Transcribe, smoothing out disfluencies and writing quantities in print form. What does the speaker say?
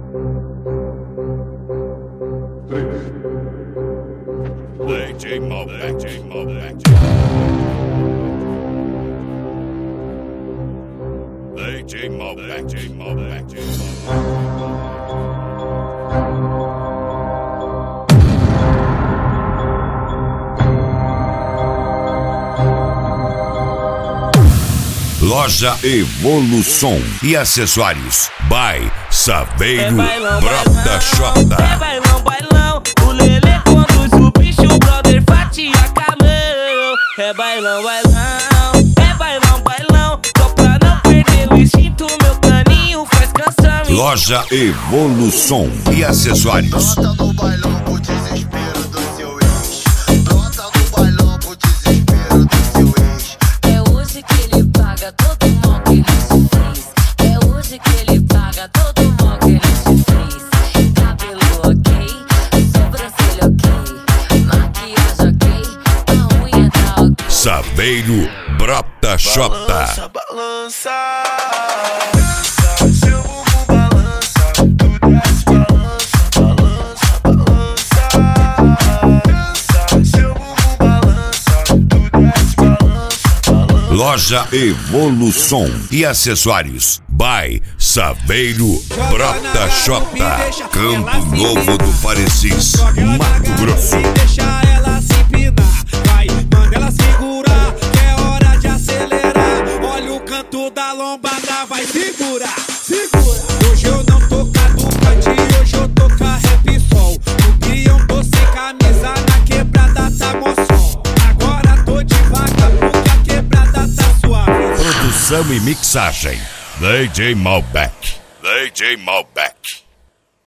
DJ Malbec, DJ Malbec. DJ Malbec, DJ Malbec, DJ Loja Evolução e acessórios by Saveiro Brota Xota. É bailão, bailão, o Lelê conduz o bicho, o brother fatia camão. É bailão, bailão, é bailão, bailão, só pra não perder o instinto, meu caninho faz canção. Loja Evolução e acessórios. Brota no bailão pro desespero do seu ex. Brota no bailão pro desespero do seu ex. É hoje que ele paga todo o mal que ele te fez. É hoje que ele paga todo o mal que ele te fez. Cabelo ok, sobrancelha ok, maquiagem ok, a unha tá ok. Saveiro Brota Xota. Balança, balança. Seu bumbum balança, tu desce, balança, balança, balança. Seu bumbum balança, tu desce, balança, balança. Loja Evolução e acessórios by Saveiro Brota Xota. Campo Novo do Parecis, Mato Grosso. Deixa ela se empinar, vai, manda ela segurar, que é hora de acelerar. Olha o canto da lombada, vai segurar, segura. Hoje eu não tô caducante, hoje eu tô com a rap sol. No guião tô sem camisa, na quebrada tá mó som. Agora tô devagar porque a quebrada tá suave. Produção e mixagem DJ Malbec, DJ Malbec.